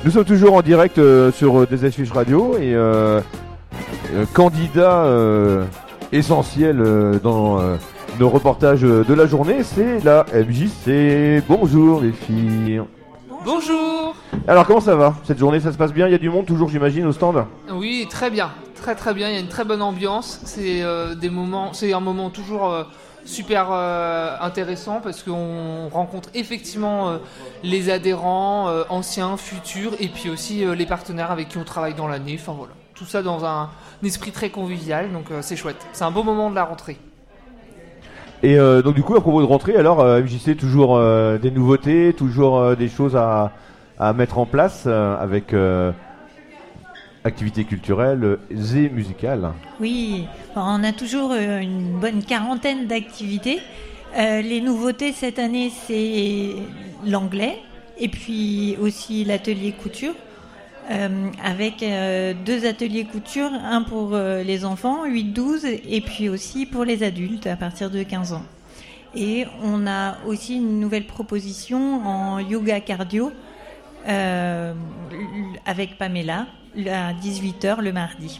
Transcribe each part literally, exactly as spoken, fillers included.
Nous sommes toujours en direct euh, sur euh, Des Affiches Radio et euh, euh, candidat euh, essentiel euh, dans euh, nos reportages de la journée, c'est la M J C. Bonjour les filles. Bonjour. Alors comment ça va? Cette journée, ça se passe bien? Il y a du monde toujours, j'imagine, au stand? Oui, très bien, très très bien. Il y a une très bonne ambiance. C'est euh, des moments, c'est un moment toujours euh, super euh, intéressant parce qu'on rencontre effectivement euh, les adhérents, euh, anciens, futurs, et puis aussi euh, les partenaires avec qui on travaille dans l'année. Enfin voilà, tout ça dans un, un esprit très convivial. Donc euh, c'est chouette. C'est un beau moment de la rentrée. Et euh, donc du coup, à propos de rentrée, alors euh, M J C, toujours euh, des nouveautés, toujours euh, des choses à, à mettre en place euh, avec euh, activités culturelles et musicales. Oui, on a toujours euh, une bonne quarantaine d'activités. Euh, les nouveautés cette année, c'est l'anglais et puis aussi l'atelier couture. Euh, avec euh, deux ateliers couture, un pour euh, les enfants, huit douze, et puis aussi pour les adultes à partir de quinze ans. Et on a aussi une nouvelle proposition en yoga cardio euh, avec Pamela à dix-huit heures le mardi.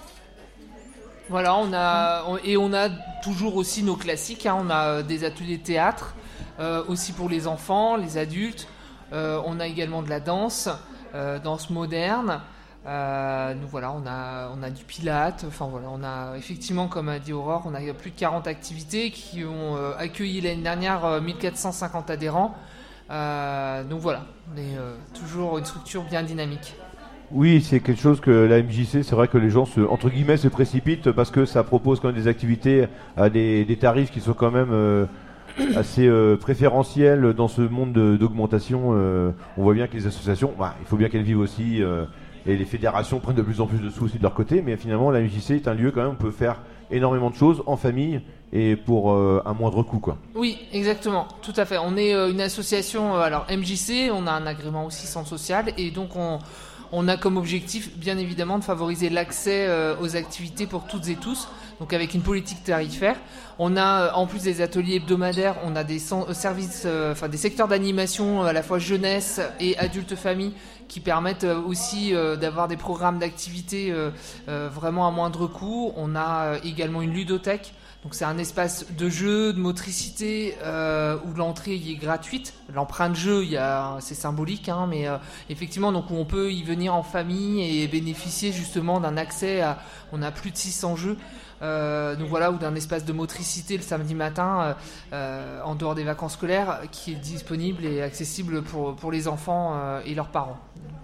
Voilà, on a on, et on a toujours aussi nos classiques. Hein, on a des ateliers théâtre euh, aussi pour les enfants, les adultes. Euh, on a également de la danse. Euh, danse moderne, euh, nous voilà, on a on a du pilates, enfin voilà, on a effectivement, comme a dit Aurore, on a plus de quarante activités qui ont euh, accueilli l'année dernière euh, mille quatre cent cinquante adhérents. Euh, donc voilà, on est euh, toujours une structure bien dynamique. Oui, c'est quelque chose que la M J C, c'est vrai que les gens se, entre guillemets, se précipitent parce que ça propose quand même des activités à des, des tarifs qui sont quand même euh, assez euh, préférentiels dans ce monde de, d'augmentation. Euh, on voit bien que les associations, bah, il faut bien qu'elles vivent aussi, euh, et les fédérations prennent de plus en plus de sous aussi de leur côté, mais finalement la M J C est un lieu quand même où on peut faire énormément de choses en famille et pour euh, un moindre coût, quoi. Oui, exactement, tout à fait. On est euh, une association, euh, alors M J C, on a un agrément aussi centre social, et donc on On a comme objectif, bien évidemment, de favoriser l'accès euh, aux activités pour toutes et tous, donc avec une politique tarifaire. On a, euh, en plus des ateliers hebdomadaires, on a des sen- services, euh, enfin des secteurs d'animation euh, à la fois jeunesse et adulte famille qui permettent euh, aussi euh, d'avoir des programmes d'activités euh, euh, vraiment à moindre coût. On a euh, également une ludothèque. Donc c'est un espace de jeu, de motricité, euh, où l'entrée y est gratuite. L'empreinte jeu, il y a, c'est symbolique, hein, mais euh, effectivement, donc où on peut y venir en famille et bénéficier justement d'un accès à, on a plus de six cents jeux, euh, donc voilà, ou d'un espace de motricité le samedi matin, euh, en dehors des vacances scolaires, qui est disponible et accessible pour pour les enfants euh, et leurs parents.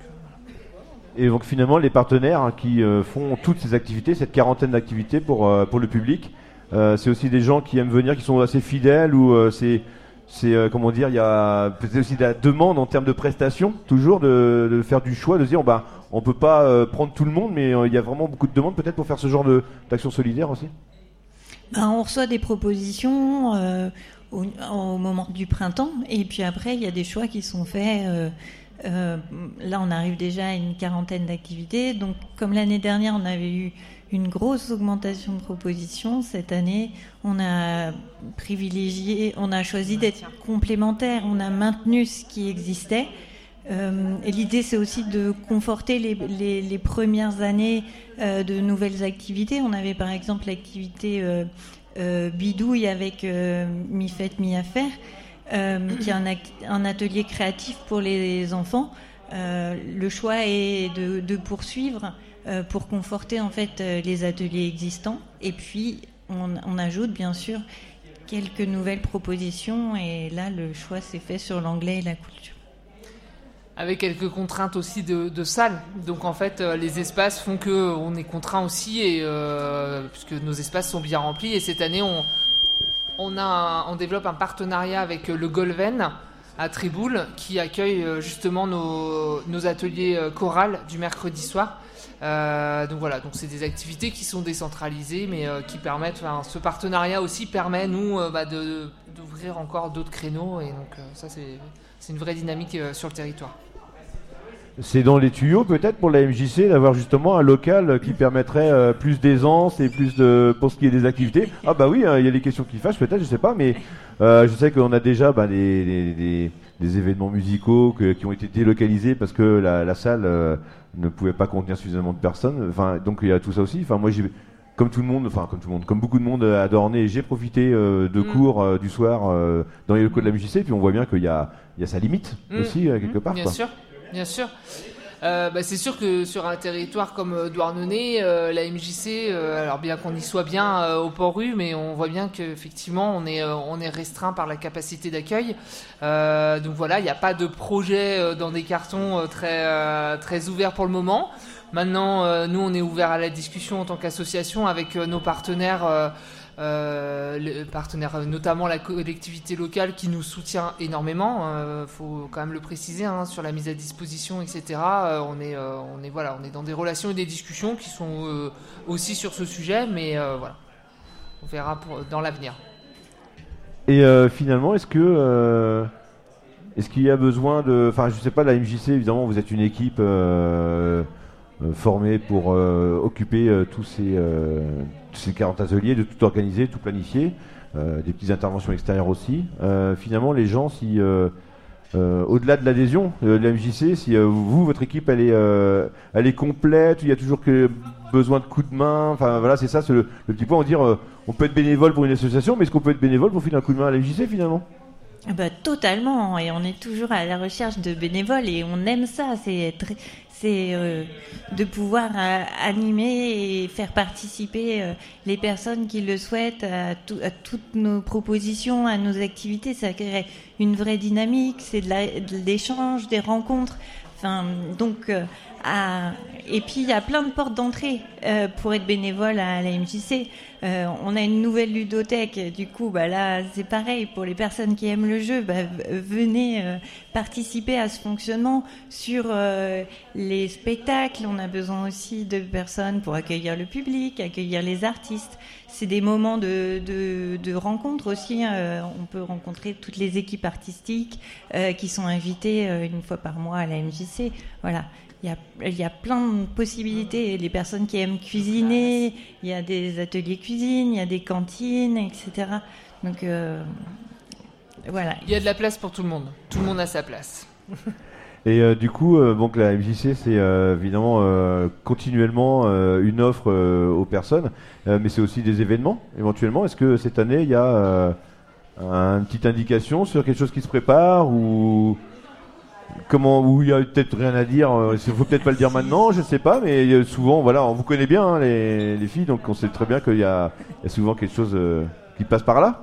Et donc finalement, les partenaires hein, qui euh, font toutes ces activités, cette quarantaine d'activités pour euh, pour le public. Euh, c'est aussi des gens qui aiment venir, qui sont assez fidèles, ou euh, c'est, c'est euh, comment dire, il y a peut-être aussi de la demande en termes de prestations, toujours de, de faire du choix, de se dire, bah, on peut pas euh, prendre tout le monde, mais euh, il y a vraiment beaucoup de demandes peut-être pour faire ce genre de, d'action solidaire aussi. Ben, on reçoit des propositions euh, au, au moment du printemps, et puis après, il y a des choix qui sont faits. Euh, euh, là, on arrive déjà à une quarantaine d'activités. Donc, comme l'année dernière, on avait eu une grosse augmentation de propositions. Cette année, on a privilégié, on a choisi d'être complémentaire, on a maintenu ce qui existait. Euh, et l'idée, c'est aussi de conforter les, les, les premières années euh, de nouvelles activités. On avait par exemple l'activité euh, euh, bidouille avec euh, mi-fête, mi-affaire, euh, qui est un, act- un atelier créatif pour les enfants. Euh, le choix est de, de poursuivre euh, pour conforter en fait euh, les ateliers existants, et puis on, on ajoute bien sûr quelques nouvelles propositions, et là le choix s'est fait sur l'anglais et la culture. Avec quelques contraintes aussi de, de salles. Donc en fait, euh, les espaces font qu'on est contraint aussi, et, euh, puisque nos espaces sont bien remplis. Et cette année, on, on, a un, on développe un partenariat avec le Golven à Triboul, qui accueille euh, justement nos, nos ateliers euh, chorales du mercredi soir. Euh, donc voilà, donc c'est des activités qui sont décentralisées, mais euh, qui permettent, enfin, ce partenariat aussi permet, nous, euh, bah, de, d'ouvrir encore d'autres créneaux. Et donc euh, ça, c'est, c'est une vraie dynamique euh, sur le territoire. C'est dans les tuyaux peut-être pour la M J C d'avoir justement un local qui permettrait euh, plus d'aisance et plus de, pour ce qui est des activités. Ah bah oui, il hein, y a des questions qui fâchent peut-être, je sais pas, mais euh, je sais qu'on a déjà bah, des, des, des, des événements musicaux que, qui ont été délocalisés parce que la, la salle euh, ne pouvait pas contenir suffisamment de personnes. Enfin, donc il y a tout ça aussi. Enfin, moi, j'ai, comme tout le monde, enfin comme tout le monde, comme beaucoup de monde à Dornay, j'ai profité euh, de mmh. cours euh, du soir euh, dans les locaux de la M J C. Puis on voit bien qu'il y a, il y a sa limite mmh. aussi euh, quelque mmh. part. Bien quoi. sûr, bien sûr. Euh, bah, c'est sûr que sur un territoire comme euh, Douarnenez, euh, la M J C, euh, alors bien qu'on y soit bien euh, au Port-Rue, mais on voit bien qu'effectivement on est, euh, on est restreint par la capacité d'accueil. Euh, donc voilà, il n'y a pas de projet euh, dans des cartons euh, très, euh, très ouverts pour le moment. Maintenant, euh, nous on est ouvert à la discussion en tant qu'association avec euh, nos partenaires. Euh, Euh, les partenaires, notamment la collectivité locale qui nous soutient énormément. Il euh, faut quand même le préciser hein, sur la mise à disposition, et cetera. Euh, on est, euh, on est voilà, on est dans des relations et des discussions qui sont euh, aussi sur ce sujet, mais euh, voilà, on verra pour, dans l'avenir. Et euh, finalement, est-ce que euh, est-ce qu'il y a besoin de, enfin, je sais pas, la M J C, évidemment, vous êtes une équipe euh, euh, formée pour euh, occuper euh, tous ces euh, ces quarante ateliers, de tout organiser, tout planifier, euh, des petites interventions extérieures aussi. Euh, finalement, les gens, si euh, euh, au-delà de l'adhésion euh, de la M J C, si euh, vous, votre équipe, elle est, euh, elle est complète, il y a toujours que besoin de coups de main. Enfin voilà, c'est ça, c'est le, le petit point. On dire, euh, on peut être bénévole pour une association, mais est-ce qu'on peut être bénévole pour filer un coup de main à la M J C finalement ? Bah, totalement, et on est toujours à la recherche de bénévoles et on aime ça, c'est très, c'est euh, de pouvoir euh, animer et faire participer euh, les personnes qui le souhaitent à, tout, à toutes nos propositions, à nos activités. Ça crée une vraie dynamique, c'est de, la, de l'échange, des rencontres. Enfin, donc, euh, à... et puis il y a plein de portes d'entrée euh, pour être bénévole à la M J C. Euh, on a une nouvelle ludothèque, du coup, bah là, c'est pareil pour les personnes qui aiment le jeu. Bah, venez euh, participer à ce fonctionnement sur euh, les spectacles. On a besoin aussi de personnes pour accueillir le public, accueillir les artistes. C'est des moments de, de, de rencontre aussi. Euh, on peut rencontrer toutes les équipes artistiques euh, qui sont invitées euh, une fois par mois à la M J C. Voilà. Il y, a, il y a plein de possibilités. Les personnes qui aiment cuisiner, il y a des ateliers cuisine, il y a des cantines, et cetera. Donc euh, voilà. Il y a de la place pour tout le monde. Tout le monde a sa place. Et euh, du coup, euh, donc la M J C, c'est euh, évidemment euh, continuellement euh, une offre euh, aux personnes, euh, mais c'est aussi des événements éventuellement. Est-ce que cette année, il y a euh, une petite indication sur quelque chose qui se prépare ou comment, où il y a peut-être rien à dire, il ne faut peut-être pas le dire maintenant, je ne sais pas, mais souvent, voilà, on vous connaît bien hein, les, les filles, donc on sait très bien qu'il y a, il y a souvent quelque chose euh, qui passe par là.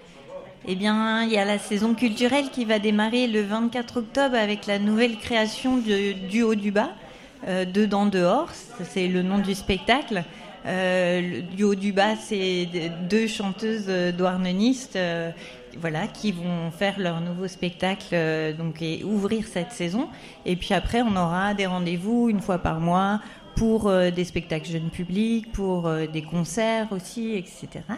Eh bien, il y a la saison culturelle qui va démarrer le vingt-quatre octobre avec la nouvelle création du, du haut du bas, euh, Dedans dehors, c'est le nom du spectacle. Euh, le, du haut du bas, c'est deux chanteuses douarnenistes euh, voilà, qui vont faire leur nouveau spectacle euh, donc, et ouvrir cette saison. Et puis après, on aura des rendez-vous une fois par mois pour euh, des spectacles jeunes publics, pour euh, des concerts aussi, et cetera.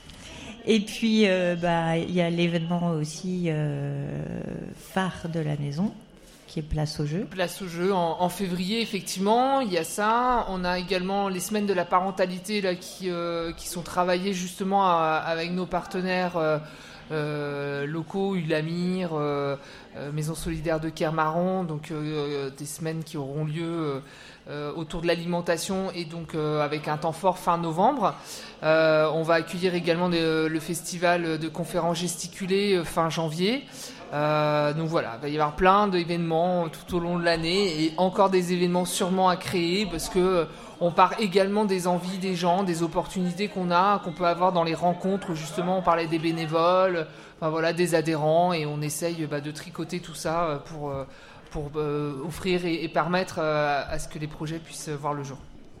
Et puis, euh, bah, il y a l'événement aussi euh, phare de la maison, qui est Place au jeu. Place au jeu en, en février, effectivement, il y a ça. On a également les semaines de la parentalité là, qui, euh, qui sont travaillées justement à, avec nos partenaires euh, euh, locaux, Ulamir, euh, euh, Maison solidaire de Kermaron, donc euh, des semaines qui auront lieu euh, euh, autour de l'alimentation et donc euh, avec un temps fort fin novembre. Euh, on va accueillir également de, le festival de conférences gesticulées euh, fin janvier. Euh, donc voilà, il va y avoir plein d'événements tout au long de l'année et encore des événements sûrement à créer parce que euh, on part également des envies des gens, des opportunités qu'on a, qu'on peut avoir dans les rencontres. Justement, on parlait des bénévoles, enfin voilà, des adhérents et on essaye bah, de tricoter tout ça pour, pour euh, offrir et, et permettre euh, à ce que les projets puissent voir le jour.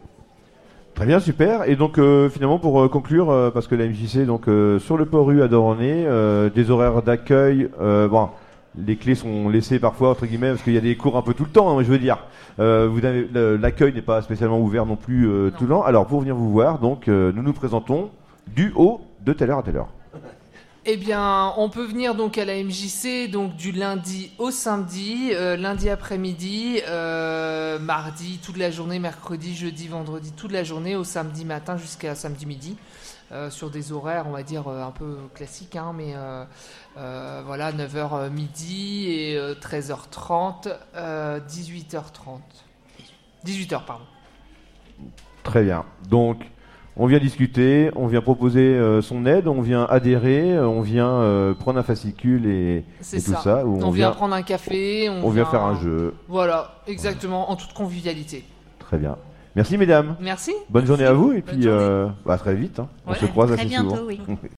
Très bien, super. Et donc euh, finalement pour euh, conclure, euh, parce que la M J C donc euh, sur le Port-Rue à Dornay, euh, des horaires d'accueil, euh, bon, les clés sont laissées parfois entre guillemets parce qu'il y a des cours un peu tout le temps, hein, je veux dire. Euh, vous avez, le, l'accueil n'est pas spécialement ouvert non plus euh, non. tout le temps. Alors pour venir vous voir, donc euh, nous nous présentons du haut de telle heure à telle heure. Eh bien, on peut venir donc à la M J C donc du lundi au samedi, euh, lundi après-midi, euh, mardi toute la journée, mercredi, jeudi, vendredi toute la journée, au samedi matin jusqu'à samedi midi. euh, sur des horaires, on va dire, euh, un peu classiques, hein, mais euh, euh, voilà, neuf heures midi et euh, treize heures trente, euh, dix-huit heures trente. dix-huit heures, pardon. Très bien. Donc, on vient discuter, on vient proposer euh, son aide, on vient adhérer, euh, on vient euh, prendre un fascicule et, C'est et tout ça. ça. Ou On, on vient vient prendre un café. On, on vient faire un jeu. Voilà, exactement, en toute convivialité. Très bien. Merci mesdames. Merci. Bonne journée à vous et Bonne puis journée. euh, bah, à très vite. Hein. On Ouais. se croise Très assez bientôt, souvent. oui.